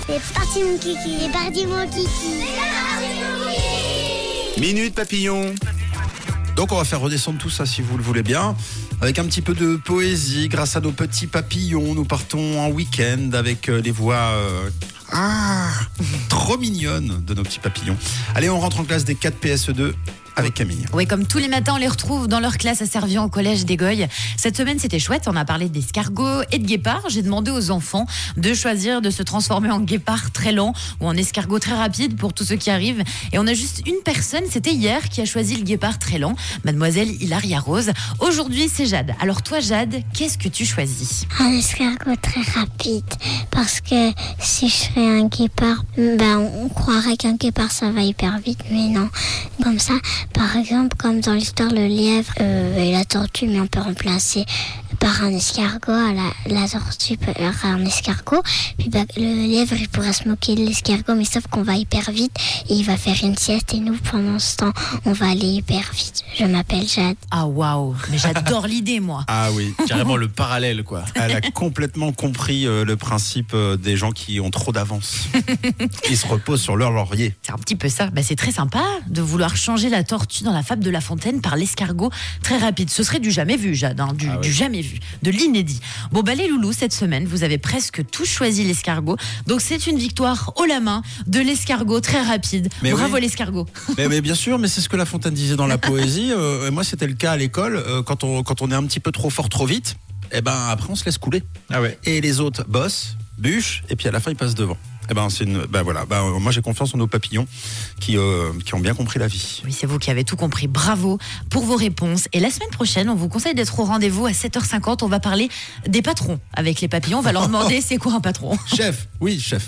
C'est parti mon kiki, c'est parti mon kiki. Minute Papillon. Donc on va faire redescendre tout ça si vous le voulez bien. Avec un petit peu de poésie, grâce à nos petits papillons, nous partons en week-end avec les voix trop mignonnes de nos petits papillons. Allez, on rentre en classe des 4 PSE2 avec Camille. Oui, comme tous les matins, on les retrouve dans leur classe à Servien au collège des Goyes. Cette semaine, c'était chouette. On a parlé d'escargots et de guépards. J'ai demandé aux enfants de choisir de se transformer en guépard très lent ou en escargot très rapide pour tous ceux qui arrivent. Et on a juste une personne, c'était hier, qui a choisi le guépard très lent, mademoiselle Hilaria Rose. Aujourd'hui, c'est Jade. Alors toi, Jade, qu'est-ce que tu choisis ? Un escargot très rapide. Parce que si je serais un guépard, on croirait qu'un guépard ça va hyper vite, mais non. Comme ça, par exemple, comme dans l'histoire le lièvre et la tortue, mais on peut remplacer par un escargot, la tortue par un escargot. Puis le lièvre il pourrait se moquer de l'escargot, mais sauf qu'on va hyper vite et il va faire une sieste et nous pendant ce temps on va aller hyper vite. Je m'appelle Jade. Ah waouh, mais j'adore l'idée moi. Ah oui, Carrément le parallèle, quoi. elle a complètement compris le principe des gens qui ont trop d'avance. Ils se reposent sur leur laurier. C'est un petit peu ça. C'est très sympa de vouloir changer la tortue dans la fable de La Fontaine par l'escargot très rapide. Ce serait du jamais vu, Jade, du jamais vu, de l'inédit. Bon, les loulous, cette semaine, vous avez presque tous choisi l'escargot. Donc, c'est une victoire haut la main de l'escargot très rapide. Mais bravo oui. l'escargot. Mais bien sûr, mais c'est ce que La Fontaine disait dans la poésie. Et moi, c'était le cas à l'école. Quand on est un petit peu trop fort, trop vite, après, on se laisse couler. Ah ouais. Et les autres bossent, bûchent, et puis à la fin, ils passent devant. Moi j'ai confiance en nos papillons qui ont bien compris la vie. Oui, c'est vous qui avez tout compris. Bravo pour vos réponses. Et la semaine prochaine, on vous conseille d'être au rendez-vous à 7h50. On va parler des patrons avec les papillons. On va leur demander c'est quoi un patron. Chef, oui, chef.